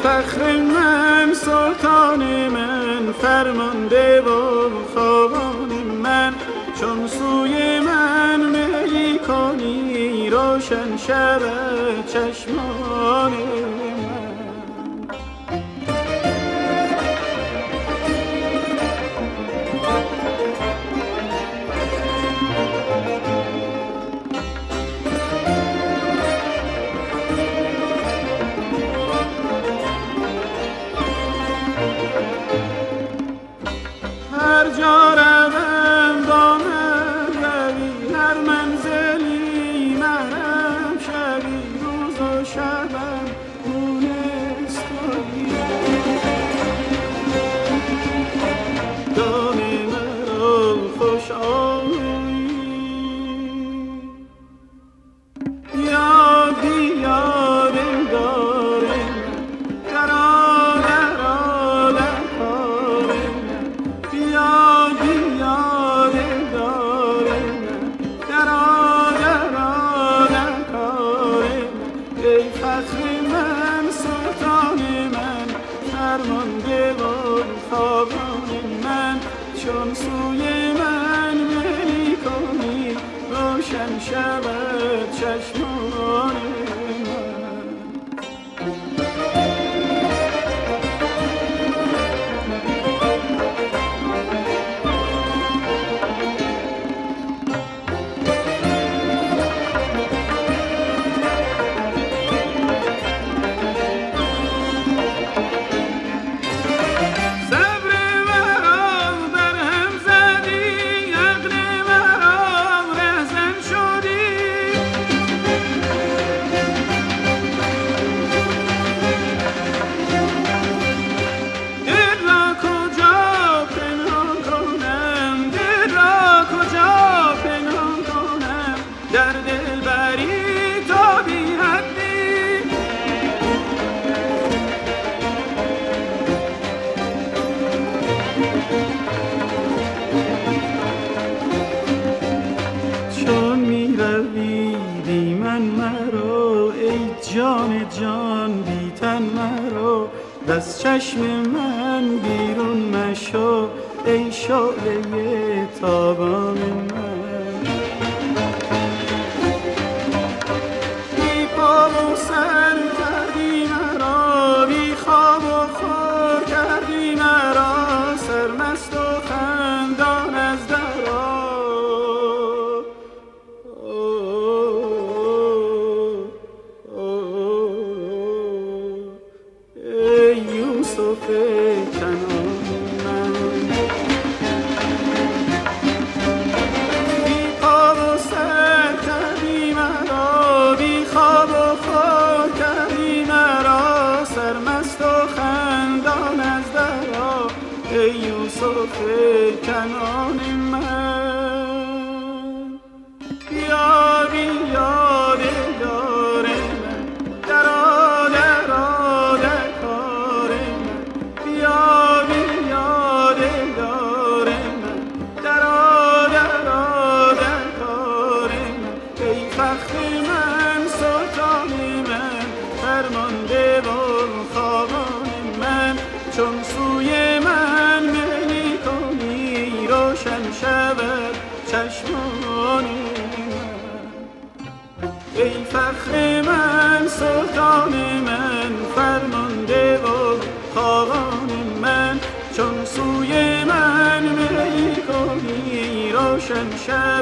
فخر من، سلطان من، فرمانده و خاقان من. چون سوی من میلی کنی، روشن شود چشمان من. هر جا روم با من روی، هر منزلی محرم شوی، روز و شبم مونستایی. دام مرا خوش آیی، یادی یادم داره چون سوی من میلی کنی، روشن شود چشمان من. جان جان بی تن مرا، دست چشم من بیرون مشو ای شعله تابان من. بی پا و سر کردی مرا، بی خواب و خور کردی مرا، سرمست و خندان از درا. یوسف کنان من، بی پا و سر کردی مرا، بی خواب و خور کردی مرا، سرمست و خندان از درا. ای یوسف کنان من، یادی یاد دار من، درا درا در کار من. یادی یاد دار من، درا درا در کار من. ای فخر من، سلطان من، فرمانده و خاقان من. چون سوی من میلی کنی، روشن شود چشمان من. ای فخر من، سلطان من، فرمانده و خاقان من. چون سوی من میلی کنی، روشن شود